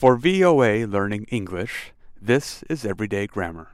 For VOA Learning English, this is Everyday Grammar.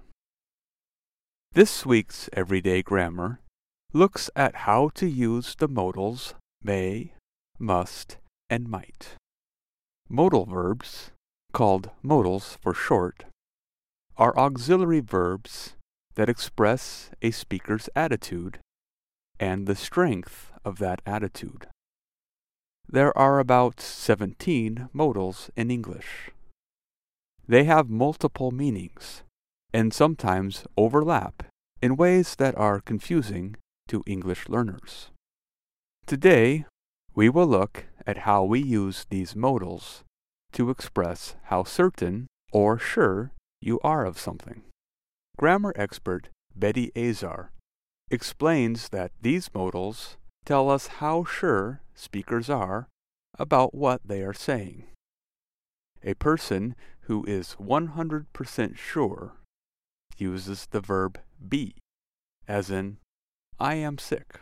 This week's Everyday Grammar looks at how to use the modals may, must, and might. Modal verbs, called modals for short, are auxiliary verbs that express a speaker's attitude and the strength of that attitude. There are about 17 modals in English. They have multiple meanings and sometimes overlap in ways that are confusing to English learners. Today, we will look at how we use these modals to express how certain or sure you are of something. Grammar expert Betty Azar explains that these modals tell us how sure speakers are about what they are saying. A person who is 100% sure uses the verb be, as in, I am sick.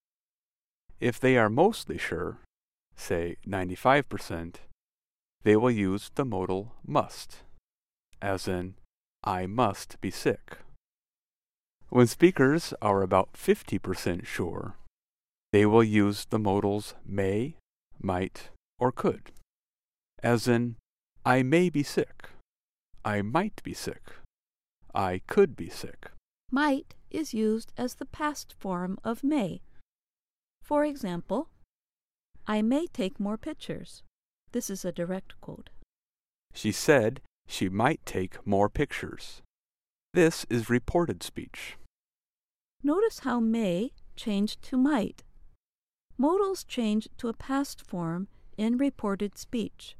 If they are mostly sure, say 95%, they will use the modal must, as in, I must be sick. When speakers are about 50% sure, they will use the modals may, might, or could, as in, I may be sick, I might be sick, I could be sick. Might is used as the past form of may. For example, I may take more pictures. This is a direct quote. She said she might take more pictures. This is reported speech. Notice how may changed to might. Modals change to a past form in reported speech.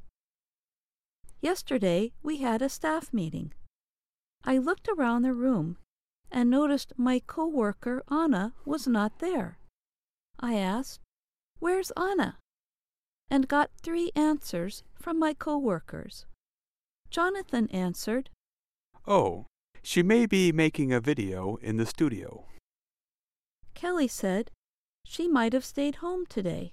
Yesterday, we had a staff meeting. I looked around the room and noticed my co-worker Anna was not there. I asked, "Where's Anna?" and got 3 answers from my co-workers. Jonathan answered, Oh, she may be making a video in the studio. Kelly said, she might have stayed home today.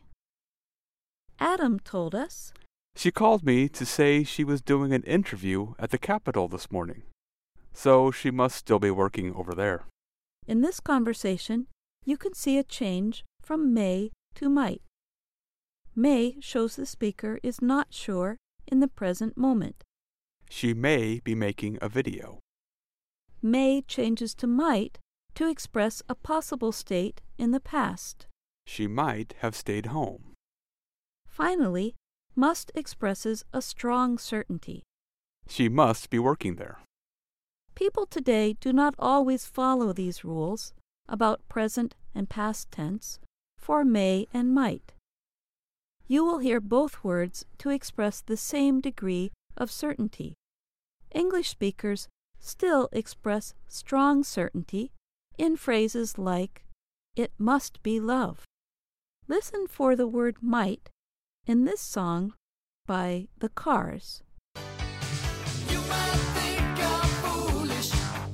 Adam told us, She called me to say she was doing an interview at the Capitol this morning, so she must still be working over there. In this conversation, you can see a change from may to might. May shows the speaker is not sure in the present moment. She may be making a video. May changes to might to express a possible state in the past. She might have stayed home. Finally, must expresses a strong certainty. She must be working there. People today do not always follow these rules about present and past tense for may and might. You will hear both words to express the same degree of certainty. English speakers still express strong certainty in phrases like, it must be love. Listen for the word might in this song by The Cars. You might think I'm foolish,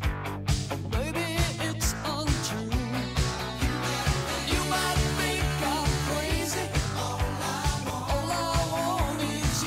maybe it's untrue. You might think I'm crazy, all I want is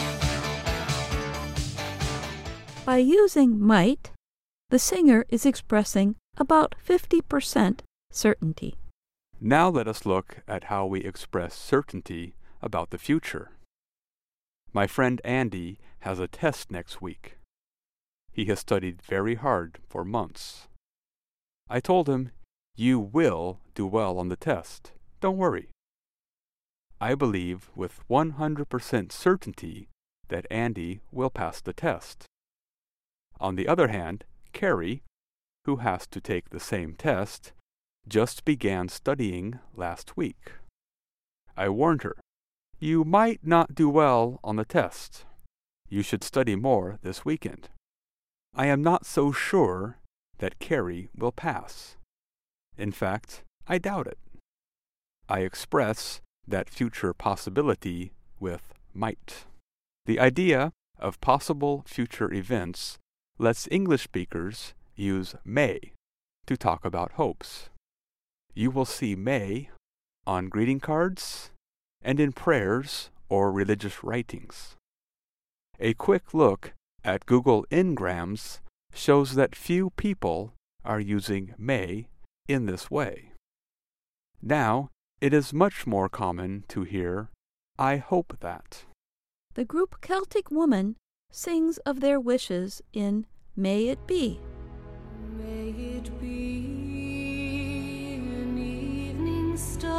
you. By using might, the singer is expressing about 50% certainty. Now let us look at how we express certainty about the future. My friend Andy has a test next week. He has studied very hard for months. I told him, you will do well on the test. Don't worry. I believe with 100% certainty that Andy will pass the test. On the other hand, Carrie, who has to take the same test, just began studying last week. I warned her, you might not do well on the test. You should study more this weekend. I am not so sure that Carrie will pass. In fact, I doubt it. I express that future possibility with might. The idea of possible future events lets English speakers use may to talk about hopes. You will see may on greeting cards and in prayers or religious writings. A quick look at Google Ngrams shows that few people are using may in this way. Now, it is much more common to hear, I hope that. The group Celtic Woman sings of their wishes in May It Be. May it be an evening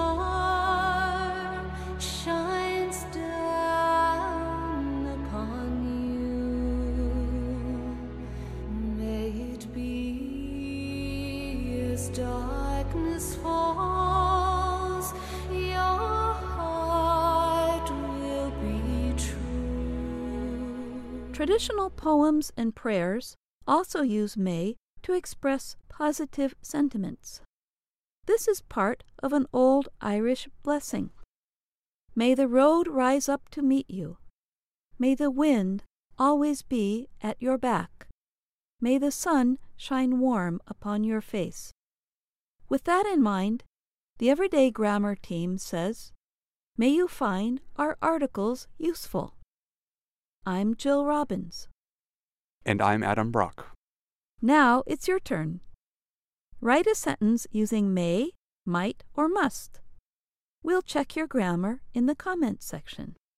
star shines down upon you. May it be as darkness falls, your heart will be true. Traditional poems and prayers also use may to express positive sentiments. This is part of an old Irish blessing. May the road rise up to meet you. May the wind always be at your back. May the sun shine warm upon your face. With that in mind, the Everyday Grammar team says, may you find our articles useful. I'm Jill Robbins. And I'm Adam Brock. Now it's your turn. Write a sentence using may, might, or must. We'll check your grammar in the comments section.